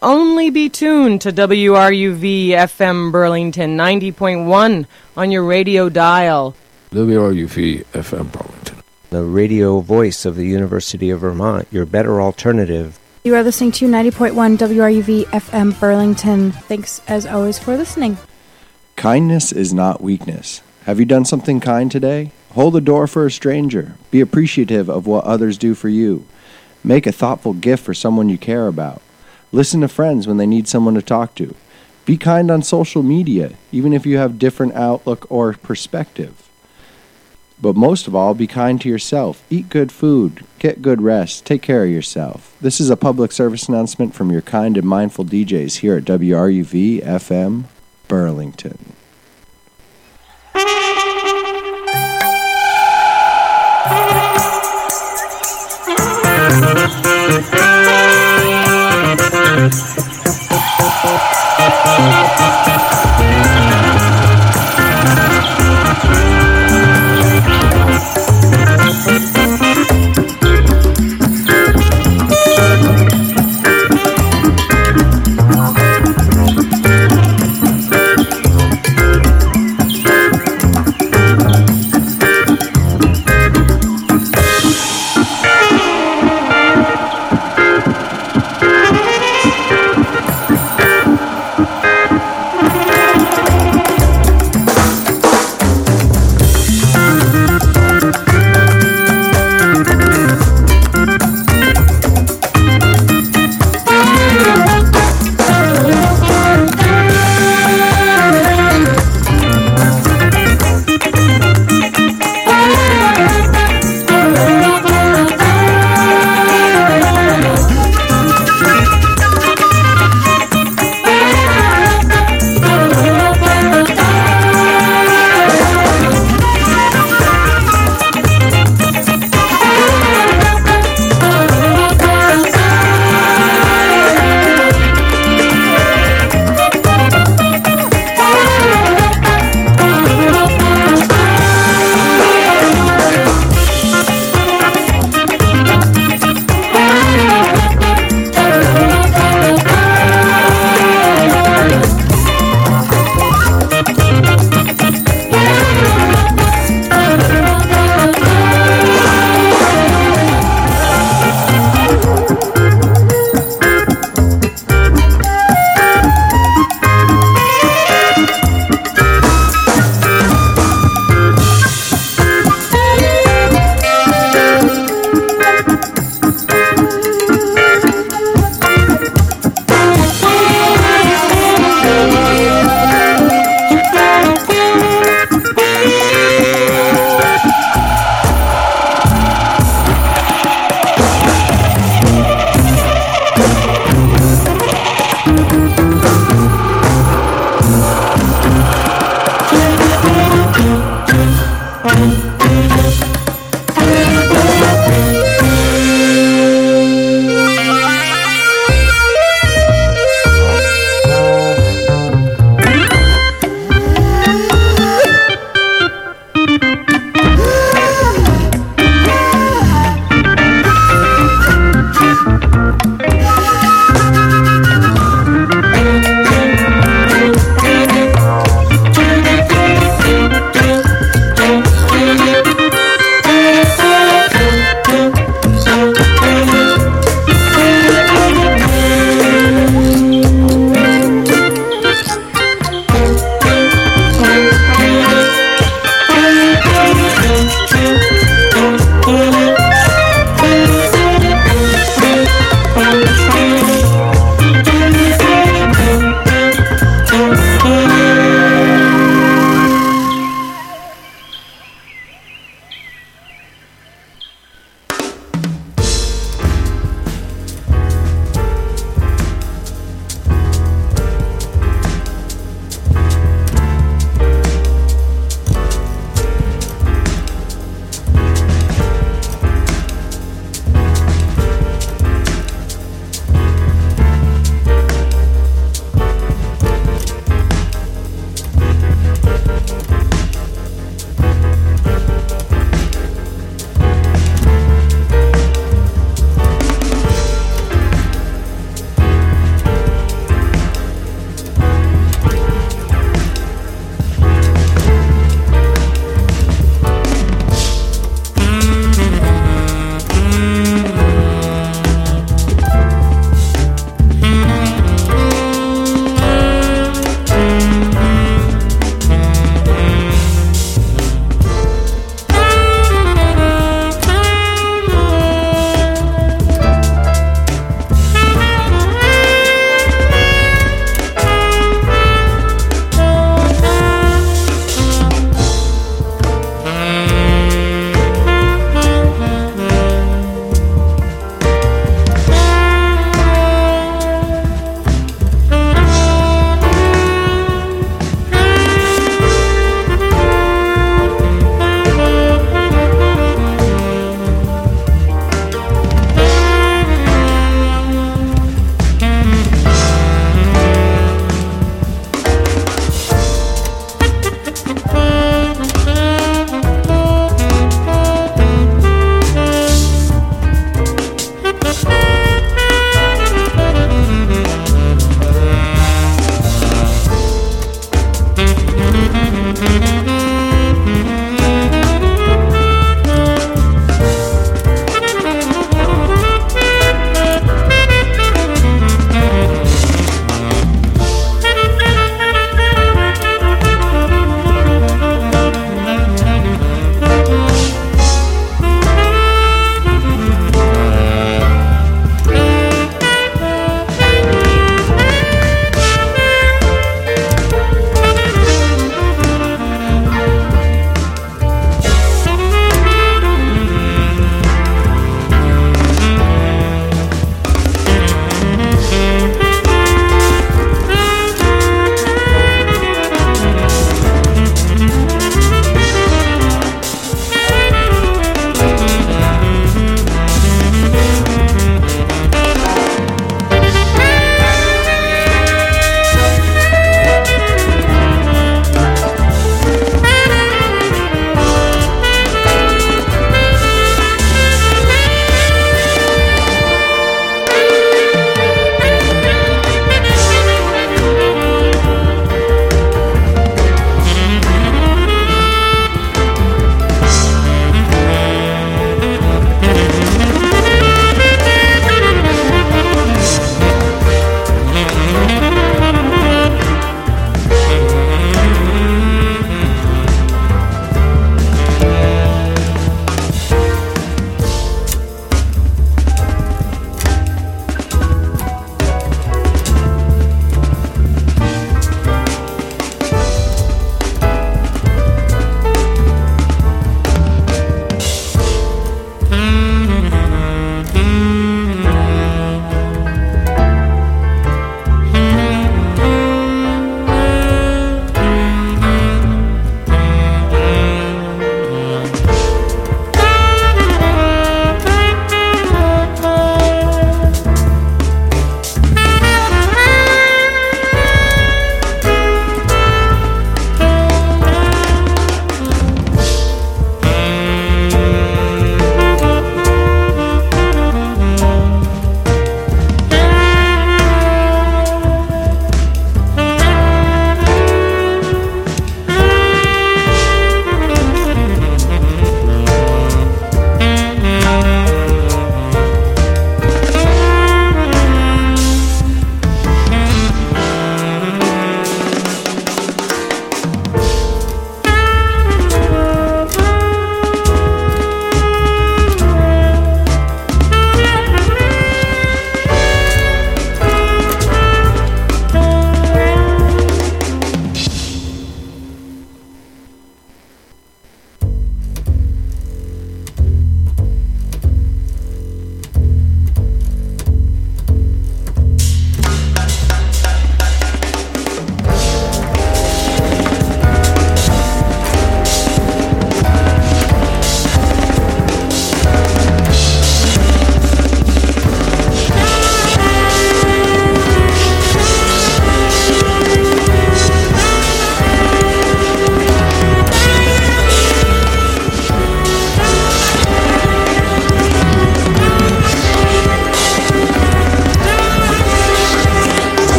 only be tuned to WRUV FM Burlington 90.1 on your radio dial. WRUV FM Burlington, the radio voice of the University of Vermont, your better alternative. You are listening to 90.1 WRUV FM Burlington. Thanks, as always, for listening. Kindness is not weakness. Have you done something kind today? Hold the door for a stranger. Be appreciative of what others do for you. Make a thoughtful gift for someone you care about. Listen to friends when they need someone to talk to. Be kind on social media, even if you have different outlook or perspective. But most of all, be kind to yourself. Eat good food. Get good rest. Take care of yourself. This is a public service announcement from your kind and mindful DJs here at WRUV FM Burlington.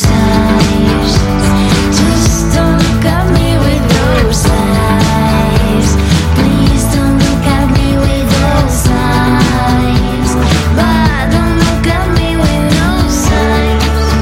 eyes. Just don't look at me with those eyes. Please don't look at me with those eyes. But don't look at me with those eyes.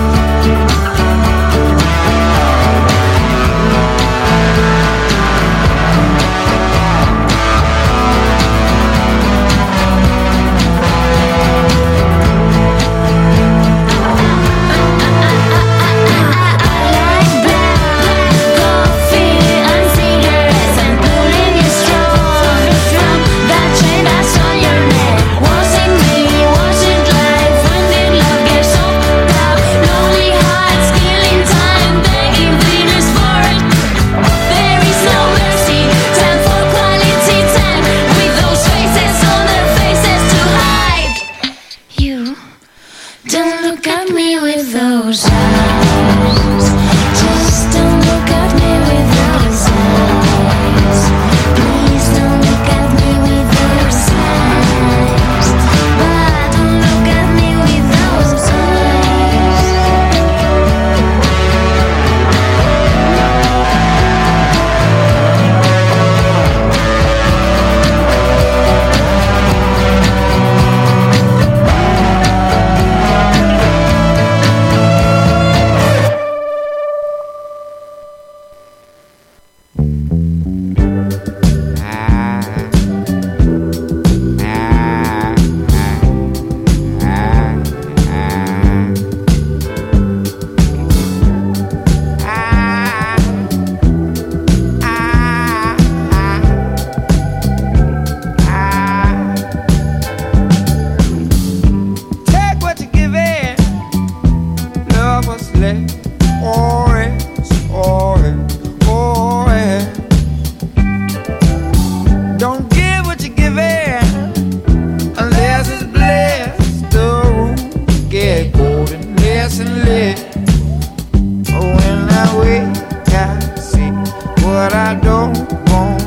Don't look at me with those eyes. Just don't look at me with those eyes. Please don't look at me with those eyes. But don't look at me with those Take what you give in. Love was left. Don't give what you give in unless it's blessed. The room get golden less and less. When I wake, I see what I don't want.